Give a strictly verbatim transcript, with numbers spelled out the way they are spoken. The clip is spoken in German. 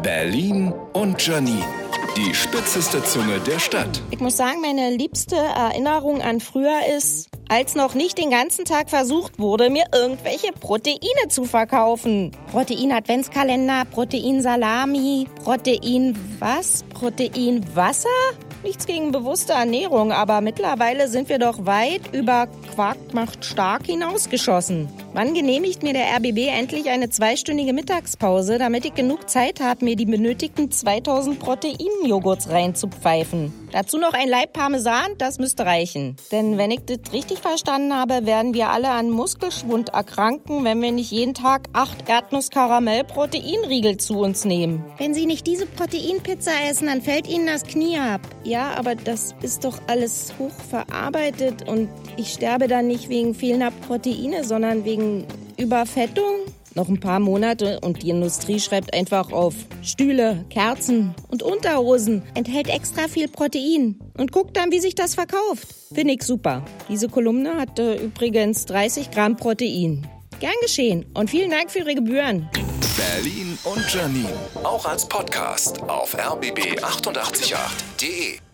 Berlin und Janine, die spitzeste Zunge der Stadt. Ich muss sagen, meine liebste Erinnerung an früher ist, als noch nicht den ganzen Tag versucht wurde, mir irgendwelche Proteine zu verkaufen. Protein-Adventskalender, Protein-Salami, Protein was? Protein-Wasser? Nichts gegen bewusste Ernährung, aber mittlerweile sind wir doch weit über Quark macht stark hinausgeschossen. Wann genehmigt mir der R B B endlich eine zweistündige Mittagspause, damit ich genug Zeit habe, mir die benötigten zweitausend Proteinjoghurts reinzupfeifen? Dazu noch ein Laib Parmesan, das müsste reichen. Denn wenn ich das richtig verstanden habe, werden wir alle an Muskelschwund erkranken, wenn wir nicht jeden Tag acht Erdnuss-Karamell-Proteinriegel zu uns nehmen. Wenn Sie nicht diese Proteinpizza essen, dann fällt Ihnen das Knie ab. Ja, aber das ist doch alles hochverarbeitet und ich sterbe dann nicht wegen fehlender Proteine, sondern wegen Überfettung. Noch ein paar Monate und die Industrie schreibt einfach auf Stühle, Kerzen und Unterhosen. Enthält extra viel Protein. Und guckt dann, wie sich das verkauft. Finde ich super. Diese Kolumne hatte übrigens dreißig Gramm Protein. Gern geschehen und vielen Dank für Ihre Gebühren. Berlin und Janine, auch als Podcast auf r b b acht acht acht punkt de.